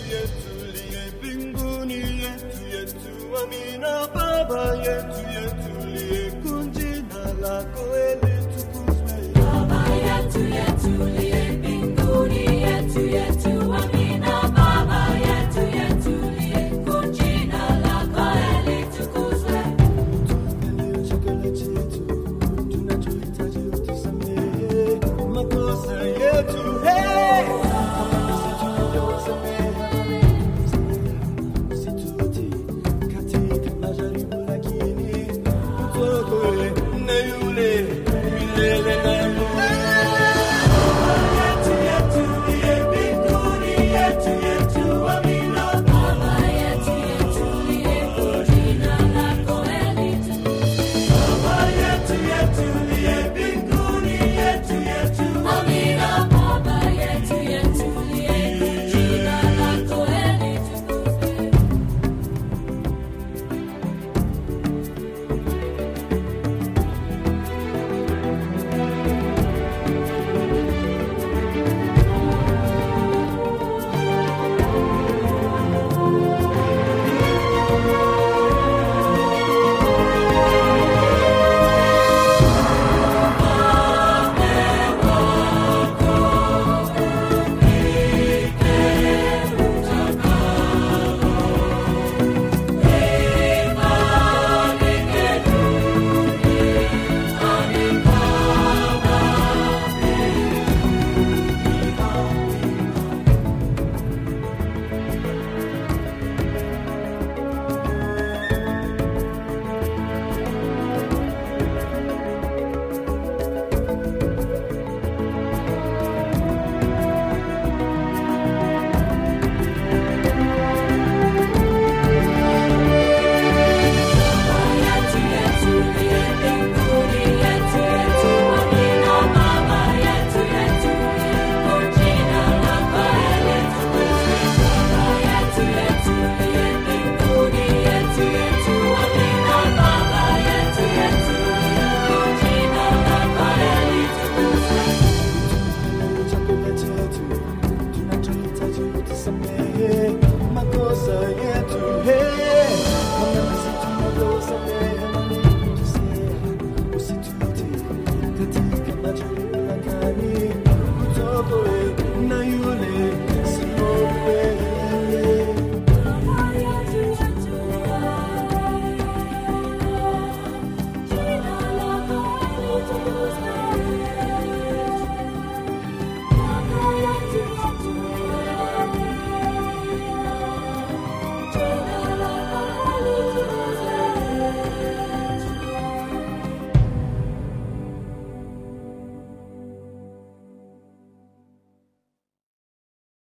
yetu liye mbinguni, yetu yetu, amina. Baba yetu yetu liye jina lako litukuzwe. Baba yetu yetu liye mbinguni, yetu yetu, amina. Baba yetu yetu liye jina lako litukuzwe. Tuangalie chakula chetu, tunachohitaji utusamehe makosa yetu, usitutie katika majaribu, lakini utuokoe na yule milele na chakula chetu, tunachohitaji utusamehe makosa yetu.